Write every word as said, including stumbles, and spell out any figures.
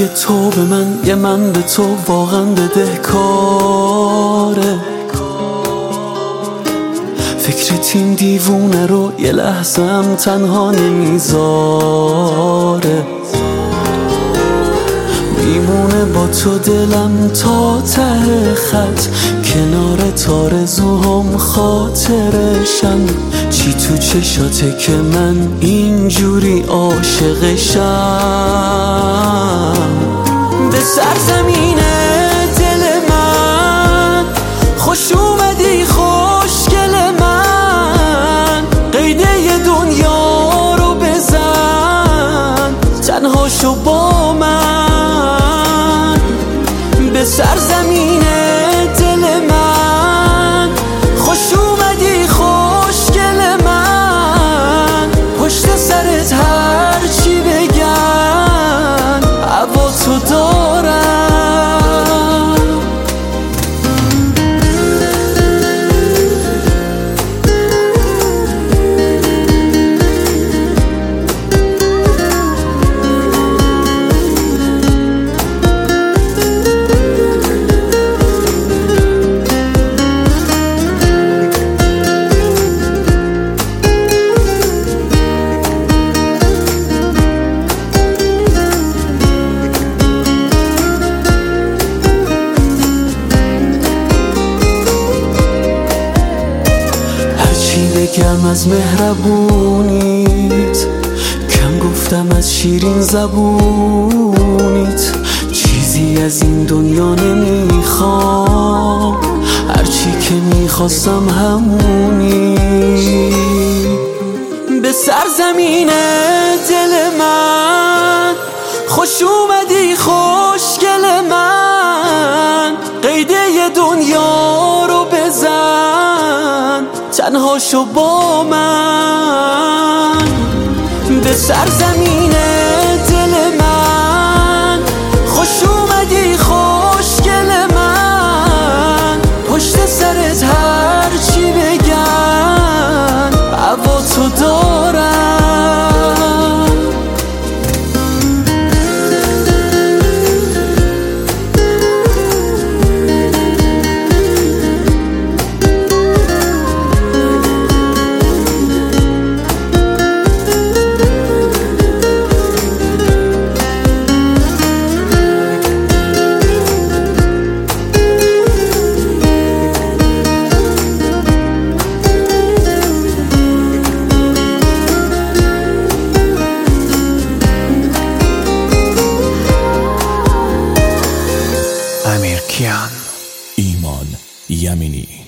یه تو به من، یه من به تو واقعا بدهکاره. فکرت این دیوونه رو یه لحظه هم تنها نمیذاره. میمونه با تو دلم تا ته خط، کنار تارزوهم خاطرشم. چی تو چشاته که من اینجوری عاشقشم؟ به سرزمین دل من خوش اومدی خوشگل من، قیده ی دنیا رو بزن تنها شو با من. به سرزمین دل من خوش اومدی خوشگل من، پشت سرت هر چی بگن هوا تو دارم. بگم از مهربونیت، کم گفتم از شیرین زبونیت. چیزی از این دنیا نمیخوام، هرچی که میخواستم همونی. به سرزمین دل من خوش اومدی خوشگل من، قیده ی دنیا رو بزن تنها شو با من. به سرزمین دل من خوش اومدی خوشگل من، پشت سرت هر چی بگن هوا تو دارم. ایمان یمینی.